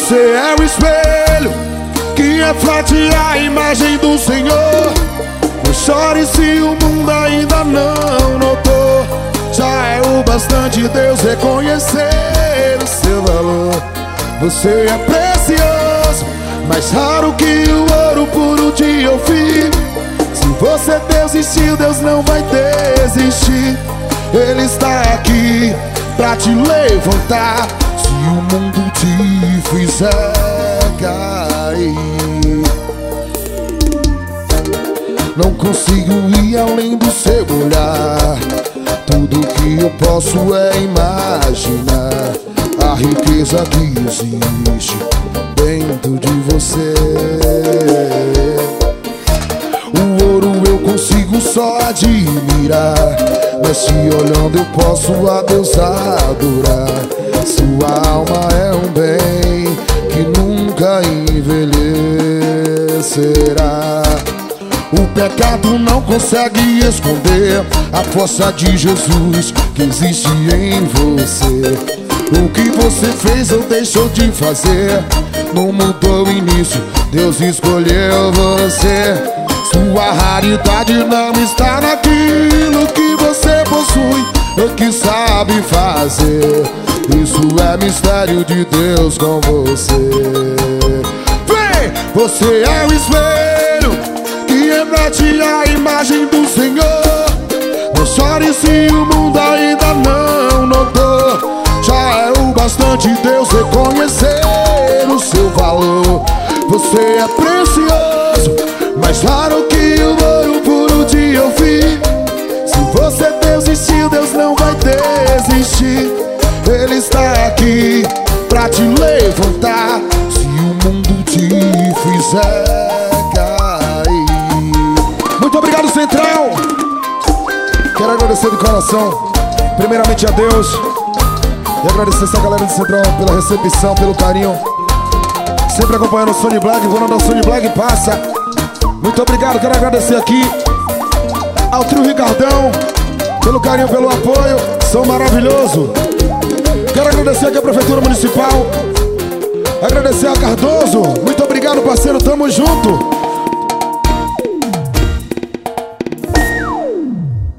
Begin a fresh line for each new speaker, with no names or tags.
Você é o espelho que reflete a imagem do Senhor. Não chore se o mundo ainda não notou. Já é o bastante Deus reconhecer o seu valor. Você é precioso, mais raro que o ouro puro de Ofir. Se você desistiu, Deus não vai desistir. Ele está aqui pra te levantar. Se o mundo te fizer cair, não consigo ir além do seu olhar. Tudo que eu posso é imaginar a riqueza que existe dentro de você. O ouro eu consigo só admirar, mas te olhando eu posso a Deus adorar. Sua alma é um bem que nunca envelhecerá. O pecado não consegue esconder a força de Jesus que existe em você. O que você fez ou deixou de fazer não mudou o início, Deus escolheu você. Sua raridade não está naquilo que você possui ou que sabe fazer. Isso é mistério de Deus com você. Vem! Você é o espelho que reflete a imagem do Senhor. Não chore se o mundo ainda não notou. Já é o bastante Deus reconhecer o seu valor. Você é precioso, mais raro que o ouro puro de Ofir. Se você desistiu, Deus não vai desistir. Ele está aqui pra te levantar. Se o mundo te fizer cair. Muito obrigado, Central. Quero agradecer de coração, primeiramente a Deus, e agradecer essa galera de Central pela recepção, pelo carinho, sempre acompanhando o Sony Black. Vou mandar o Sony Black passa. Muito obrigado, quero agradecer aqui ao trio Ricardão pelo carinho, pelo apoio, são maravilhoso. Quero agradecer aqui a Prefeitura Municipal, agradecer a Cardoso. Muito obrigado, parceiro, tamo junto.